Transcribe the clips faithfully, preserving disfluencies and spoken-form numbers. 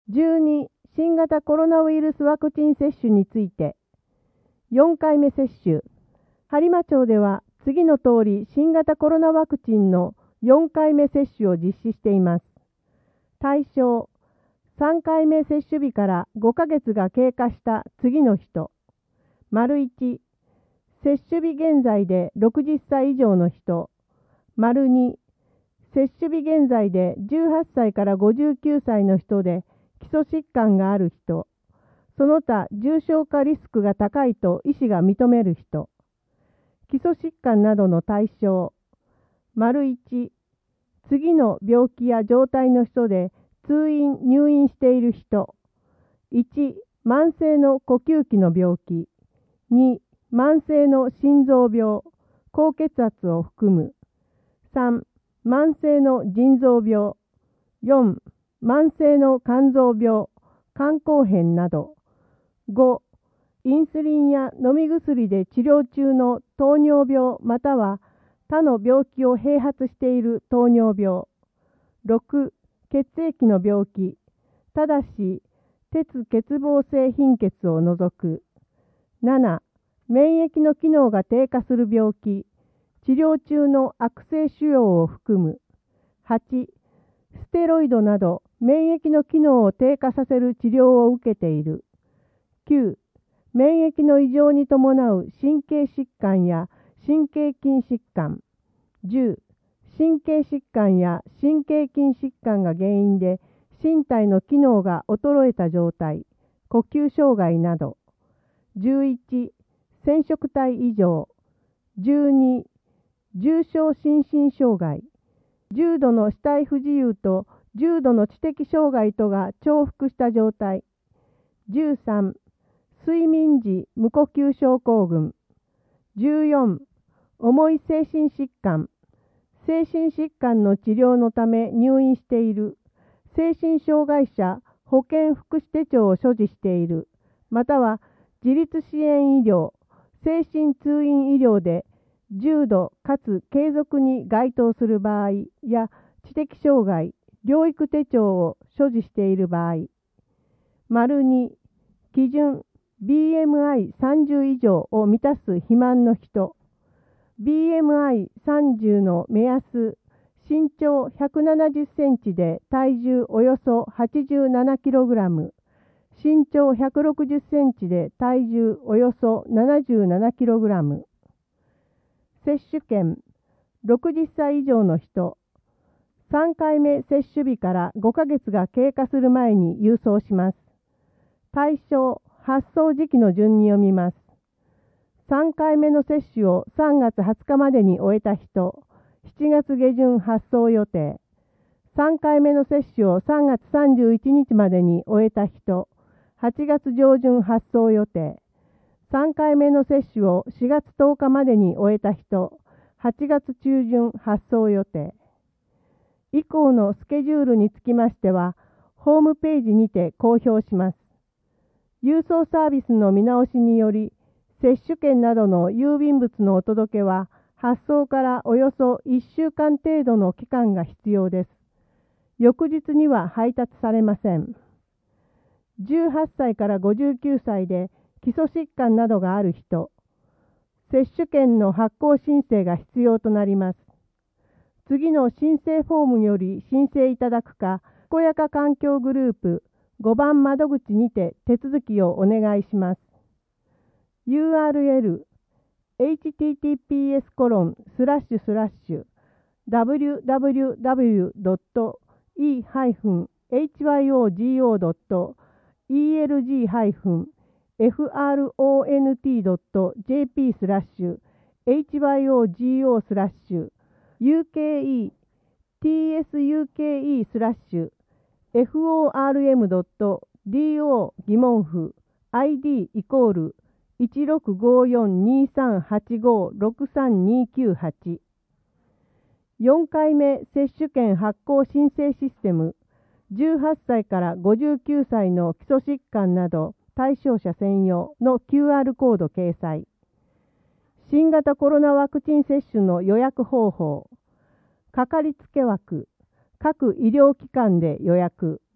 じゅうに、新型コロナウイルスワクチン接種について。よんかいめ接種。播磨町では次の通り新型コロナワクチンのよんかいめ接種を実施しています。対象、さんかいめ接種日からごかげつが経過した次の人。丸いち、接種日現在でろくじゅっさい以上の人。丸に、接種日現在でじゅうはっさいからごじゅうきゅうさいの人で基礎疾患がある人。その他重症化リスクが高いと医師が認める人。基礎疾患などの対象。丸いち、次の病気や状態の人で通院・入院している人。いち、慢性の呼吸器の病気。に、慢性の心臓病、高血圧を含む。さん、慢性の腎臓病。よん、慢性の肝臓病、肝硬変など。ご、インスリンや飲み薬で治療中の糖尿病または他の病気を併発している糖尿病。ろく、血液の病気、ただし鉄欠乏性貧血を除く。なな、免疫の機能が低下する病気、治療中の悪性腫瘍を含む。はち、ステロイドなど免疫の機能を低下させる治療を受けている。きゅう、免疫の異常に伴う神経疾患や神経筋疾患。じゅう、神経疾患や神経筋疾患が原因で身体の機能が衰えた状態、呼吸障害など。じゅういち、染色体異常。じゅうに、重症心身障害。重度の死体不自由と重度の知的障害とが重複した状態。じゅうさん、睡眠時無呼吸症候群。じゅうよん、重い精神疾患。精神疾患の治療のため入院している。精神障害者保健福祉手帳を所持している。または自立支援医療、精神通院医療で重度かつ継続に該当する場合や知的障害、療育手帳を所持している場合。丸に、基準 ビーエムアイさんじゅう 以上を満たす肥満の人。ビーエムアイさんじゅう の目安、身長ひゃくななじゅっセンチで体重およそはちじゅうななキログラム。身長ひゃくろくじゅっセンチで体重およそななじゅうななキログラム。接種券、ろくじゅっさい以上の人。さんかいめ接種日からごかげつが経過する前に郵送します。対象、発送時期の順に読みます。さんかいめの接種をさんがつはつかまでに終えた人、しちがつげじゅん発送予定。さんかいめの接種をさんがつさんじゅういちにちまでに終えた人、はちがつじょうじゅん発送予定。さんかいめの接種をしがつとおかまでに終えた人、はちがつちゅうじゅん発送予定。以降のスケジュールにつきましては、ホームページにて公表します。郵送サービスの見直しにより、接種券などの郵便物のお届けは、発送からおよそいっしゅうかん程度の期間が必要です。翌日には配達されません。じゅうはっさいからごじゅうきゅうさいで基礎疾患などがある人、接種券の発行申請が必要となります。次の申請フォームより申請いただくか、健やか環境グループごばん窓口にて手続きをお願いします。ユーアールエル エイチティーティーピーエスコロンスラッシュスラッシュダブリューダブリューダブリュードットイーハイフンエイチワイオージーオードットイーエルジーハイフンエフアールオーエヌティードットジェーピースラッシュエイチワイオージーオースラッシュユーケーイーティーエスユーケーイースラッシュエフオーアールエムドットディーオー 疑問符 アイディー イコールいちろくごよんにさんはちごろくさんにきゅうはち。よんかいめ接種券発行申請システム、じゅうはっさいからごじゅうきゅうさいの基礎疾患など対象者専用の キューアール コード掲載。新型コロナワクチン接種の予約方法。かかりつけ枠、各医療機関で予約。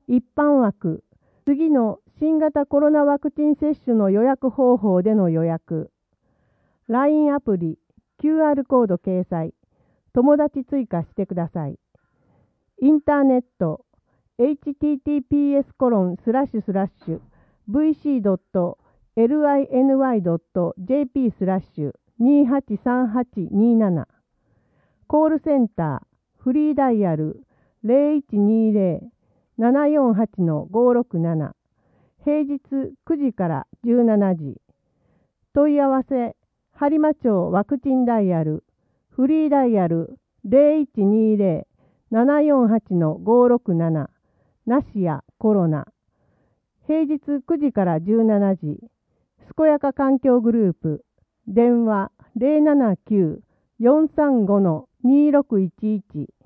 一般枠、次の新型コロナワクチン接種の予約方法での予約。ライン アプリ、キューアール コード掲載、友達追加してください。インターネット、エイチティーティーピーエスコロンスラッシュスラッシュブイシードットエルアイエヌワイドットジェーピースラッシュにはちさんはちになな。コールセンター、フリーダイヤルゼロいちにゼロ ななよんはちのごろくなな。平日くじからじゅうしちじ。問い合わせ、播磨町ワクチンダイヤル、フリーダイヤルゼロいちにゼロ ななよんはちのごろくなな。なしやコロナ。平日くじからじゅうしちじ。健やか環境グループ。電話ゼロななきゅう よんさんごのにろくいちいち。